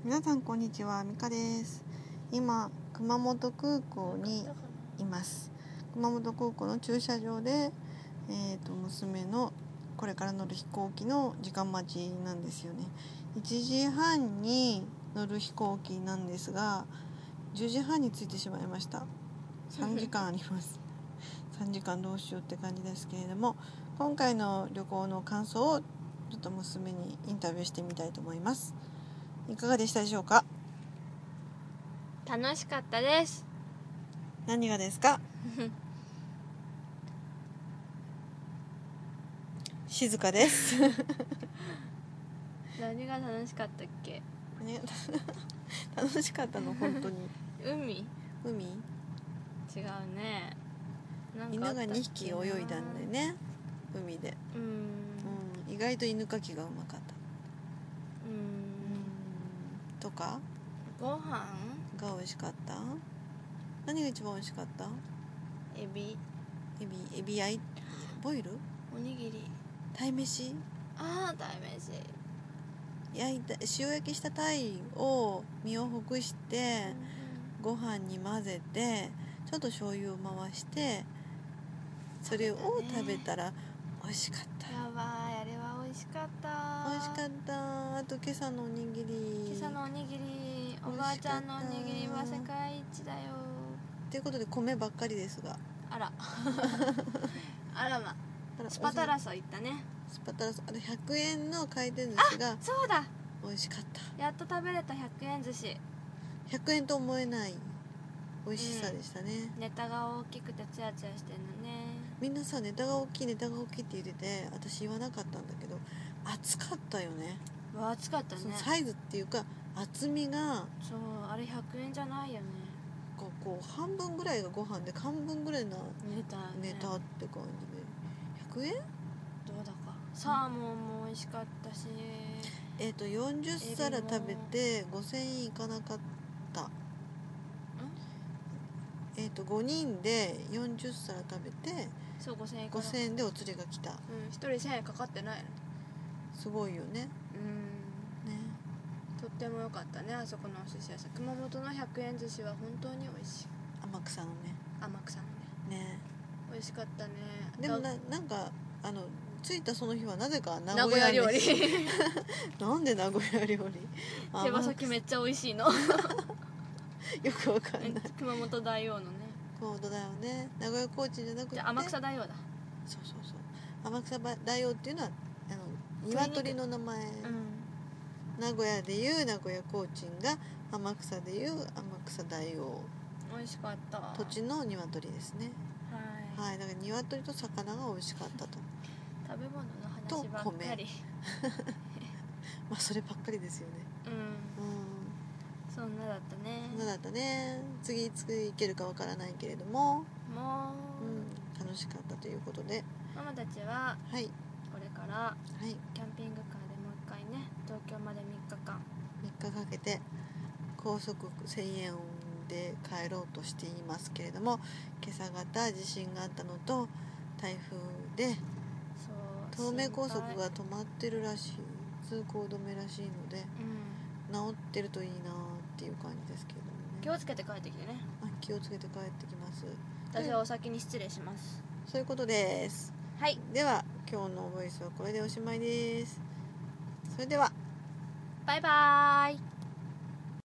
皆さんこんにちは、みかです。今熊本空港にいます。熊本空港の駐車場で、娘のこれから乗る飛行機の時間待ちなんですよね。1時半に乗る飛行機なんですが、10時半に着いてしまいました。3時間あります3時間どうしようって感じですけれども、今回の旅行の感想をちょっと娘にインタビューしてみたいと思います。いかがでしたでしょうか？ 楽しかったです。 何がですか？静かです何が楽しかったっけ？ ね、楽しかったの本当に。 海？違海？ うね。なんか犬があったっけな。 2匹泳いだんでね、海で。意外と犬かきがうまかった。とかご飯が美味しかった。何が一番美味しかった？ エビ焼いボイル？ おにぎり。 鯛めし？ 鯛めし。 塩焼きした鯛を身をほぐして、ご飯に混ぜてちょっと醤油を回してそれを食べたら美味しかった。 やばい、あれは美味しかった。 美味しかった。あと今朝のおにぎり、 おばあちゃんのおにぎりは世界一だよ。 ということで米ばっかりですが、 あらあらま、スパタラソ行ったね。 スパタラソ、あと100円の回転寿司がそうだ、 美味しかった。 やっと食べれた100円寿司。 100円と思えない美味しさでしたね。 ネタが大きくてツヤツヤしてるのね。みんなさ、ネタが大きいって言ってて、私言わなかったんだけど、厚かったよね。 厚かったね。 そのサイズっていうか厚みが、 そう、あれ100円じゃないよね。 こう半分ぐらいがご飯で半分ぐらいのネタって感じで100円？ どうだか。サーモンも美味しかったし、 40皿食べて5000円いかなかった。5人で40皿食べて、 そう 5000円でお釣りが来た。1 人1000円かかってないの。 すごいよね。 とっても良かったね、あそこのお寿司屋さん。熊本の100円寿司は本当に美味しい。 天草のね美味しかったね。 でもなんか着いたその日はなぜか名古屋料理なんで名古屋料理？ 手羽先めっちゃ美味しいのよくわかんない。 熊本大王のね。 熊本だよね。名古屋コーチじゃなくて天草大王だ。 そう天草大王っていうのは鶏の名前。名古屋でいう名古屋コーチンが、天草でいう天草大王。 美味しかった。 土地の鶏ですね。はい、だから鶏と魚が美味しかったと。 食べ物の話ばっかり。 まあそればっかりですよね。 そんなだったね。次いつ行けるかわからないけれども、楽しかったということで、 ママたちはこれからキャンピングカーでもう一回ね、東京まで3日かけて高速1000円で帰ろうとしていますけれども、今朝方地震があったのと台風で東名高速が止まってるらしい。通行止めらしいので、治ってるといいなっていう感じですけどもね。 気をつけて帰ってきてね。 気をつけて帰ってきます。 私はお先に失礼します。 そういうことです。では今日のボイスはこれでおしまいです。それではバイバーイ。